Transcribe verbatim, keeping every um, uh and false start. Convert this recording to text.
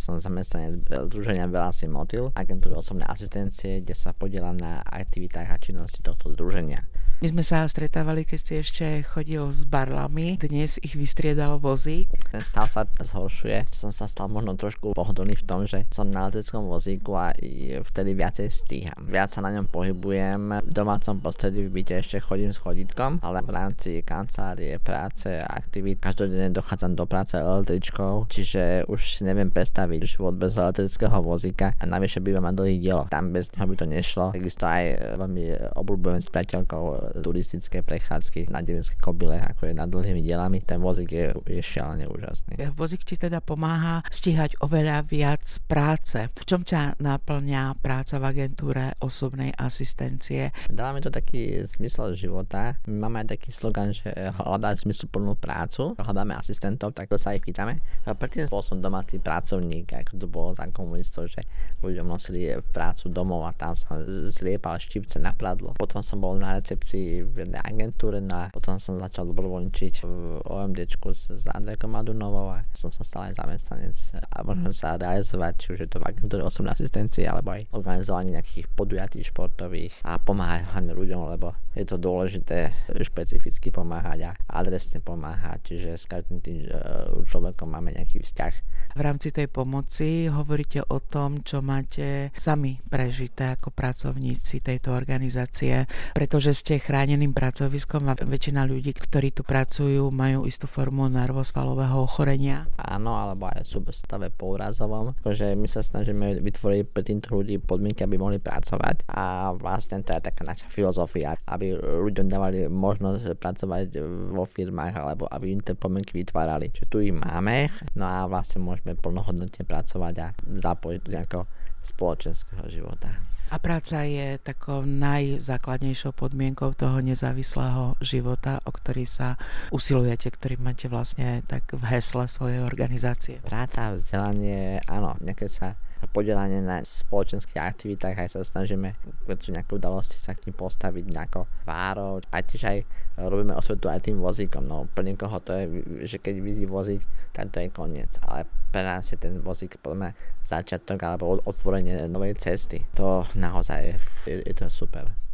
som zamestnanec združenia Veľa si motil, agentúry osobnej asistencie, kde sa podielam na aktivitách a činnosti tohto združenia. My sme sa stretávali, keď si ešte chodil s barlami, dnes ich vystriedal vozík. Ten stav sa zhoršuje, som sa stal možno trošku pohodlný v tom, že som na leteckom vozíku a vtedy viacej stíham. Viac sa na ňom pohybujem, v domácom prostredí v byte ešte chodím s chodítkom, ale v rámci kancelárie, práce, aktivít, každodenne dochádzam do práce električkou, čiže už si neviem predstaviť život bez elektrického vozíka a navyše bývam na dlhých dieloch. Tam bez neho by to nešlo. Takisto aj veľmi obľúbujem s priateľkou turistické prechádzky na Devinskej Kobyle, ako je nad dlhými dielami. Ten vozík je, je šialene úžasný. Vozík ti teda pomáha stíhať oveľa viac práce. V čom ťa naplňa práca v agentúre osobnej asistencie? Dáva mi to taký zmysel života. My máme aj taký slogan, že hľadať zmysluplnú prácu. Hľadáme asistentov, tak to sa aj pýtame. Predtým bol som domáci pracovník, ako to bolo za komunistov, že ľuďom nosili prácu domov a tam som zliepal štipce na pradlo. Potom som bol na recepcii v jednej agentúre, no a potom som začal dobrovoľničiť v OMDčku s Andrejkom Madunovou a som sa stal aj zamestnanec a môžem sa realizovať, či už je to v agentúre osobnej asistencie alebo aj organizovanie nejakých podujatí športových a pomáhať hlavne ľuďom, lebo je to dôležité špecificky pomáhať a adresne pomáhať, čiže s každým tým človekom máme nejaký vzťah. V rámci tej pomoci hovoríte o tom, čo máte sami prežité ako pracovníci tejto organizácie, pretože ste chráneným pracoviskom a väčšina ľudí, ktorí tu pracujú, majú istú formu nervosvalového ochorenia. Áno, alebo aj sú v stave pourazovom. Takže my sa snažíme vytvoriť pre týchto ľudí podmienky, aby mohli pracovať a vlastne to je taká naša filozofia, aby ľuďom dávali možnosť pracovať vo firmách alebo aby im tie podmienky vytvárali. Čiže tu ich máme, no a vlastne môžeme plnohodnotne pracovať a zapojiť do nejakého spoločenského života. A práca je takou najzákladnejšou podmienkou toho nezávislého života, o ktorý sa usilujete, ktorý máte vlastne tak v hesle svojej organizácie. Práca, vzdelanie, áno, nejaké sa podielanie na spoločenských aktivitách, aj sa snažíme, keď sú nejaké udalosti, sa k tým postaviť nejako várov. A tiež aj robíme osvetu aj tým vozíkom. No pre niekoho to je, že keď vidí vozík, tak to je koniec. Ale pre nás je ten vozík podľa začiatok alebo otvorenie novej cesty. To naozaj je, je to super.